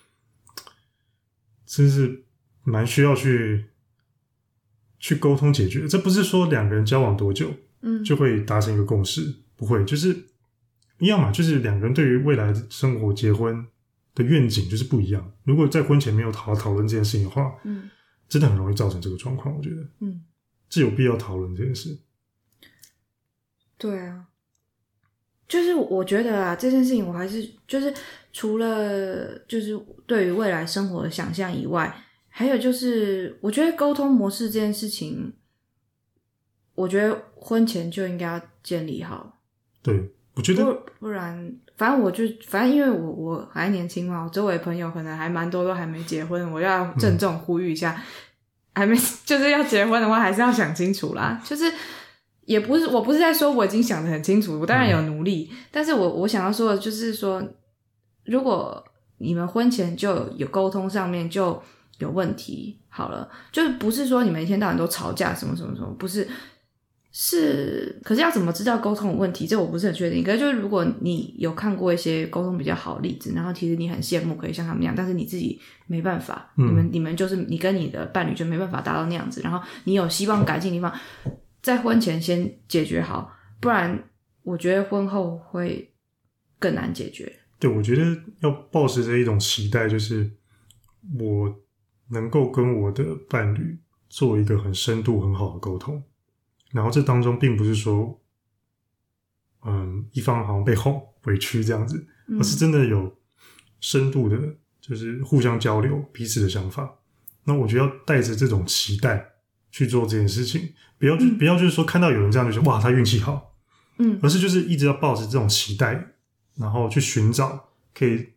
真是蛮需要去沟通解决的。这不是说两个人交往多久就会达成一个共识，不会，就是一样嘛，就是两个人对于未来的生活结婚的愿景就是不一样。如果在婚前没有好好讨论这件事情的话，真的很容易造成这个状况。我觉得是有必要讨论这件事。 对啊，就是我觉得啊，这件事情我还是就是除了就是对于未来生活的想象以外，还有就是我觉得沟通模式这件事情，我觉得婚前就应该要建立好。 对，我觉得不然反正因为我还年轻嘛，我周围朋友可能还蛮多都还没结婚，我要郑重呼吁一下，还没就是要结婚的话还是要想清楚啦。就是我不是在说我已经想得很清楚，我当然有努力，但是我想要说的就是说，如果你们婚前就有沟通上面就有问题，好了，就是不是说你们一天到晚都吵架什么什么什么，不是。可是要怎么知道沟通有问题，这我不是很确定。可是就是如果你有看过一些沟通比较好的例子，然后其实你很羡慕可以像他们那样，但是你自己没办法，你们就是你跟你的伴侣就没办法达到那样子，然后你有希望改进的地方，在婚前先解决好，不然我觉得婚后会更难解决。 对，我觉得要抱持着一种期待，就是我能够跟我的伴侣做一个很深度很好的沟通，然后这当中并不是说一方好像被哄委屈这样子，而是真的有深度的就是互相交流彼此的想法。那我觉得要带着这种期待去做这件事情，不要就是说看到有人这样就说哇他运气好，而是就是一直要抱着这种期待，然后去寻找可以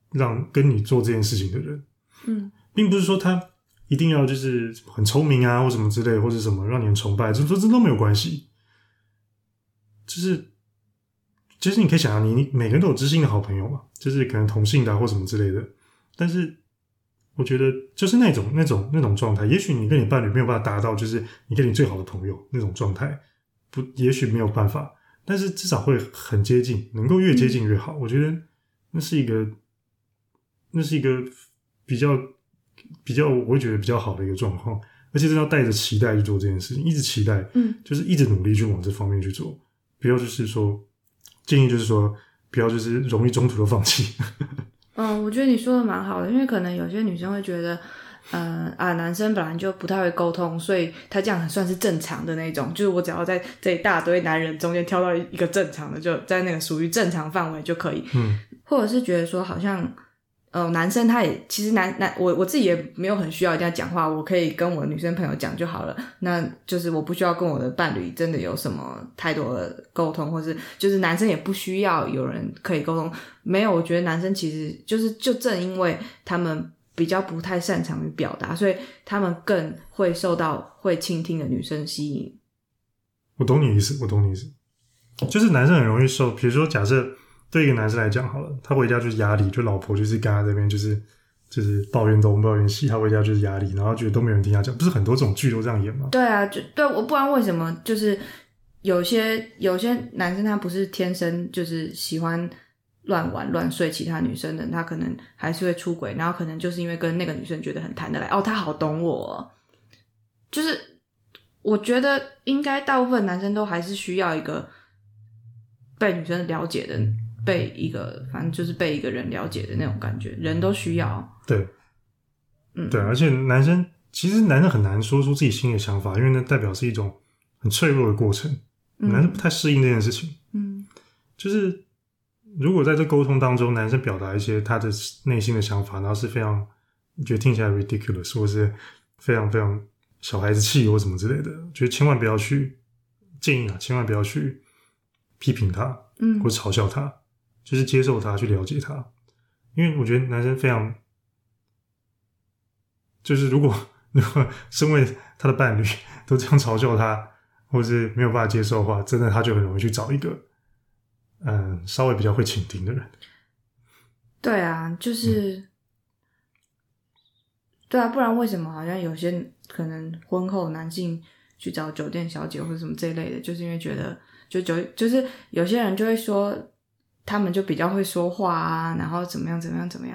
让跟你做这件事情的人。并不是说他一定要就是很聪明啊或什么之类，或者什么让你很崇拜，这都没有关系。就是你可以想象，你每个人都有知心的好朋友嘛，就是可能同性的或什么之类的。但是我觉得就是那种状态，也许你跟你伴侣没有办法达到就是你跟你最好的朋友那种状态，也许没有办法，但是至少会很接近，能够越接近越好。我觉得那是一个比较我会觉得比较好的一个状况，而且是要带着期待去做这件事情，一直期待，就是一直努力去往这方面去做，不要就是说建议就是说不要就是容易中途的放弃。 我觉得你说的蛮好的，因为可能有些女生会觉得男生本来就不太会沟通，所以他这样很算是正常的那种，就是我只要在这一大堆男人中间挑到一个正常的，就在那个属于正常范围就可以。或者是觉得说好像男生他也其实我自己也没有很需要一定要讲话，我可以跟我的女生朋友讲就好了，那就是我不需要跟我的伴侣真的有什么太多的沟通，或是就是男生也不需要有人可以沟通。没有，我觉得男生其实就正因为他们比较不太擅长于表达，所以他们更会受到会倾听的女生吸引。 我懂你意思，就是男生很容易受，比如说假设对一个男生来讲好了，他回家就是压力，就老婆就是跟他这边就是抱怨东抱怨西，他回家就是压力，然后觉得都没有人听他讲，不是很多这种剧都这样演吗？ 对啊，对，我不然为什么就是有些男生他不是天生就是喜欢乱玩乱睡其他女生的，他可能还是会出轨，然后可能就是因为跟那个女生觉得很谈得来，他好懂我哦。就是我觉得应该大部分男生都还是需要一个被女生了解的，反正就是被一个人了解的那种感觉，人都需要。 对，对，而且其实男生很难说出自己心里的想法，因为那代表是一种很脆弱的过程，男生不太适应这件事情。就是如果在这沟通当中，男生表达一些他的内心的想法，然后是非常觉得听起来 ridiculous 或是非常非常小孩子气或什么之类的，觉得千万不要去建议千万不要去批评他，或嘲笑他，就是接受他，去了解他。因为我觉得男生非常，就是如果身为他的伴侣都这样嘲笑他，或是没有办法接受的话，真的他就很容易去找一个稍微比较会倾听的人。 对啊，就是对啊，不然为什么好像有些可能婚后男性去找酒店小姐或者什么这一类的，就是因为觉得就是有些人就会说他们就比较会说话啊，然后怎么样，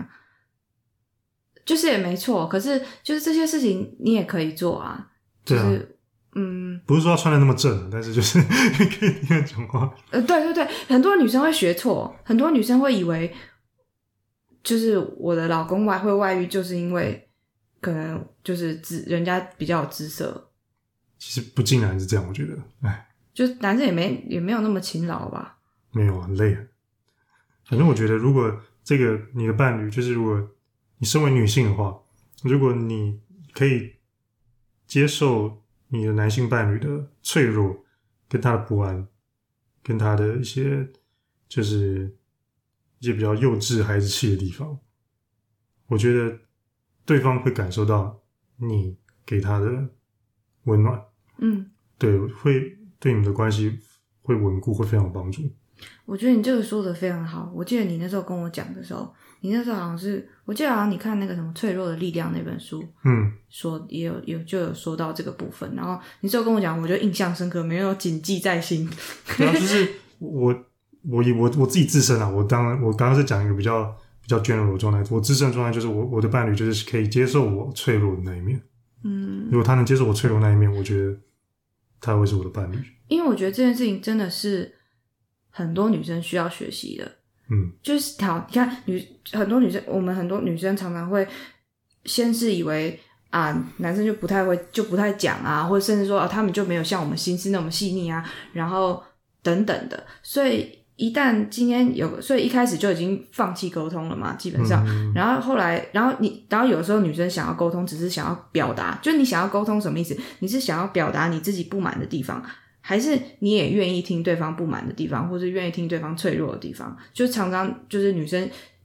就是也没错，可是就是这些事情你也可以做啊，就是。 不是说要穿得那么正，但是就是可以听他讲话。 对，很多女生会学错，很多女生会以为就是我的老公会外遇，就是因为可能就是人家比较有姿色。 其实不尽然是这样，我觉得， 就男生也没有那么勤劳吧？ 没有，很累。反正我觉得，如果这个你的伴侣，就是如果你身为女性的话，如果你可以接受你的男性伴侣的脆弱，跟他的不安，跟他的一些就是一些比较幼稚孩子气的地方，我觉得对方会感受到你给他的温暖，对，会对你们的关系会稳固，会非常有帮助。 我觉得你这个说的非常好。我记得你那时候跟我讲的时候，你那时候好像是，我记得好像你看那个什么《脆弱的力量》那本书，说也有说到这个部分。然后你那时候跟我讲，我就印象深刻，没有谨记在心。 对啊，就是我自己自身啊，我刚刚是讲一个比较 general 的状态，我自身的状态就是我的伴侣就是可以接受我脆弱的那一面。如果他能接受我脆弱的那一面，我觉得他会是我的伴侣。因为我觉得这件事情真的是很多女生需要学习的。就是好，你看很多女生，我们很多女生常常会先是以为男生就不太讲啊，或者甚至说他们就没有像我们心思那么细腻啊，然后等等的，所以一旦今天所以一开始就已经放弃沟通了嘛，基本上，然后后来，然后有时候女生想要沟通，只是想要表达，就是你想要沟通什么意思？你是想要表达你自己不满的地方，还是你也愿意听对方不满的地方，或是愿意听对方脆弱的地方？就常常就是女生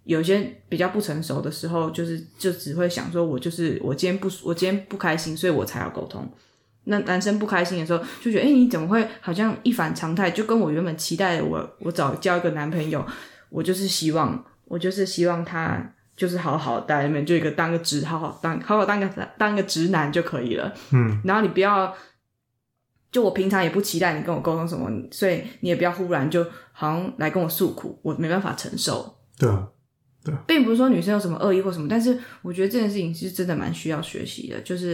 有些比较不成熟的时候，就只会想说我今天不开心，所以我才要沟通。那男生不开心的时候，就觉得你怎么会好像一反常态，就跟我原本期待的我交一个男朋友，我就是希望他就是好好待在那边，就当个直男就可以了。然后你不要，就我平常也不期待你跟我沟通什么，所以你也不要忽然就好像来跟我诉苦，我没办法承受。 对啊， 并不是说女生有什么恶意或什么，但是我觉得这件事情是真的蛮需要学习的，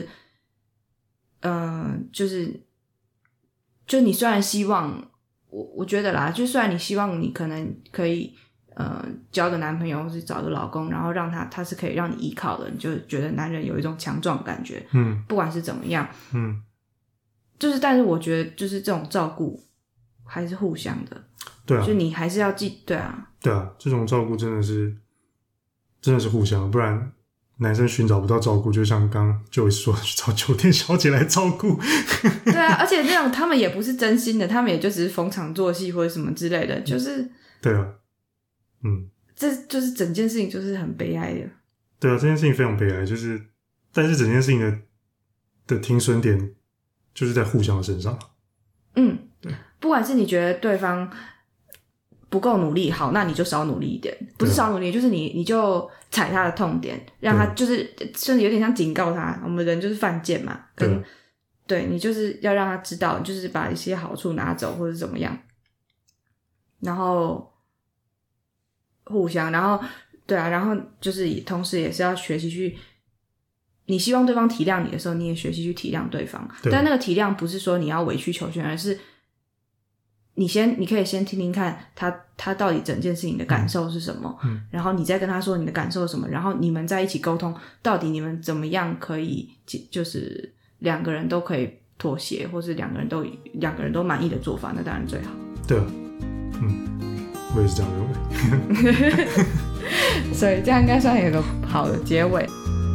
就你虽然希望我觉得啦，就虽然你希望你可能可以交个男朋友或是找个老公，然后让他是可以让你依靠的，你就觉得男人有一种强壮的感觉，不管是怎么样，但是我觉得就是这种照顾还是互相的， 对啊， 就你还是要对啊， 这种照顾真的是互相的，不然男生寻找不到照顾，就像刚刚就说去找酒店小姐来照顾。 对啊，而且那种他们也不是真心的，他们也就只是逢场作戏或者什么之类的，就是对啊， 这就是整件事情就是很悲哀的。 对啊，这件事情非常悲哀，但是整件事情的停损点就是在互相的身上。对， 不管是你觉得对方不够努力，好，那你就少努力一点，不是少努力，就是你就踩他的痛点，让他就是甚至有点像警告他，我们人就是犯贱嘛，对你就是要让他知道，就是把一些好处拿走或者怎么样，然后互相，然后对啊，然后就是同时也是要学习去，你希望对方体谅你的时候，你也学习去体谅对方，但那个体谅不是说你要委曲求全，而是你可以先听听看他到底整件事情的感受是什么，然后你再跟他说你的感受是什么，然后你们在一起沟通，到底你们怎么样可以就是两个人都可以妥协，或是两个人都满意的做法，那当然最好。 对，我也是这样认为。 所以这样应该算有个好的结尾。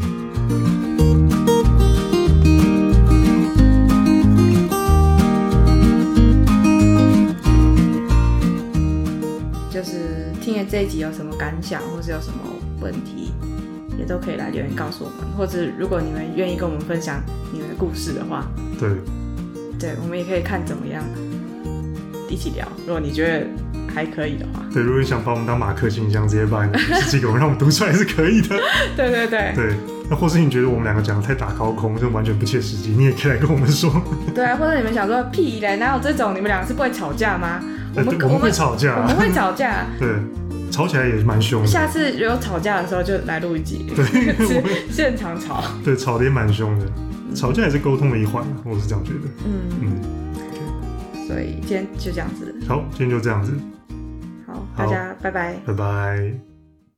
就是听了这一集有什么感想，或是有什么问题，也都可以来留言告诉我们，或者如果你们愿意跟我们分享你们的故事的话，对，我们也可以看怎么样一起聊，如果你觉得还可以的话。 对，如果你想把我们当马克信箱，直接把你的故事寄给我们，让我们读出来是可以的。对，那或是你觉得我们两个讲的太打高空，就完全不切实际，你也可以来跟我们说。对啊，或者你们想说屁嘞，哪有这种？你们两个是不会吵架吗？ 我们会吵架， 我们会吵架。 对，吵起来也蛮凶的。 下次有吵架的时候就来录一集，对，现场吵。对， 吵得也蛮凶的，吵架也是沟通的一环，我是这样觉得。 所以今天就这样子。 好，今天就这样子。 好，大家拜拜。 拜拜。